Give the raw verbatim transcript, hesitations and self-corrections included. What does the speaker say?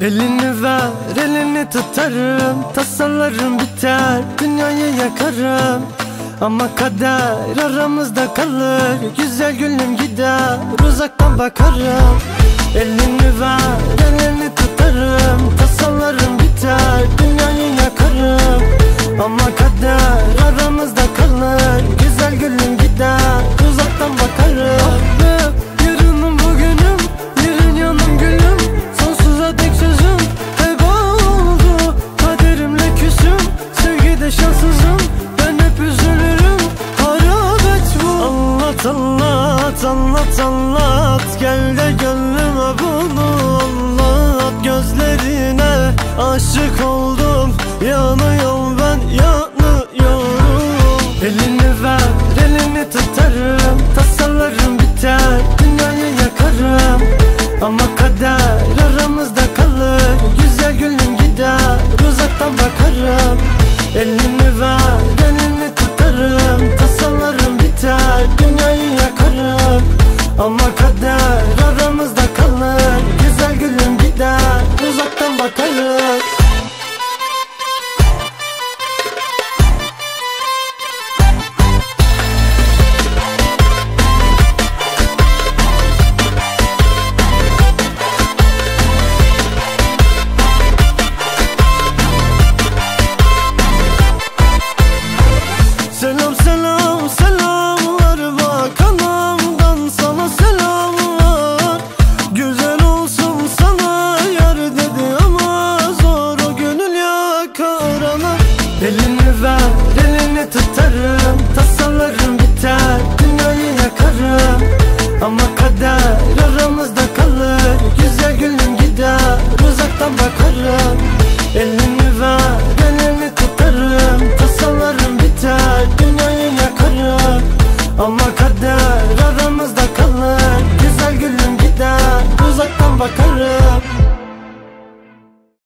Elini ver, elini tutarım, tasalarım biter, dünyayı yakarım. Ama kader aramızda kalır, güzel gülüm gider, uzaktan bakarım. Elini ver, elini tutarım, tasalarım biter, dünyayı yakarım. Ama kader aramızda kalır, güzel gülüm gider, uzaktan bakarım. Yarınım bugünüm, yarın yanım gülüm, sonsuza dek sözüm heba oldu. Kaderimle küsüm, sevgide şanssızım, ben hep üzülürüm, harabet bu. Anlat anlat anlat anlat, gel de gönlüme bunu anlat. Gözlerine aşık oldum, yanıyorum ben, yanıyorum. Elini ver, elini tutarım, tasalarım biter, dünyayı yakarım. Ama kader aramızda kalır, güzel gülüm gider, uzaktan bakarım. Elini ver, elini tutarım, tasalarım biter, dünyayı yakarım. Ama kader aramızda kalır, güzel gülüm gider, uzaktan bakarım. Selam selam selamlar, bak anamdan sana selamlar. Güzel olsun sana yar dedi ama zor o gönül yakar ana. Elini ver, elini tutarım, tasalarım biter, dünyayı yakarım. Ama kader aramızda kalır, güzel gülüm gider, uzaktan bakar.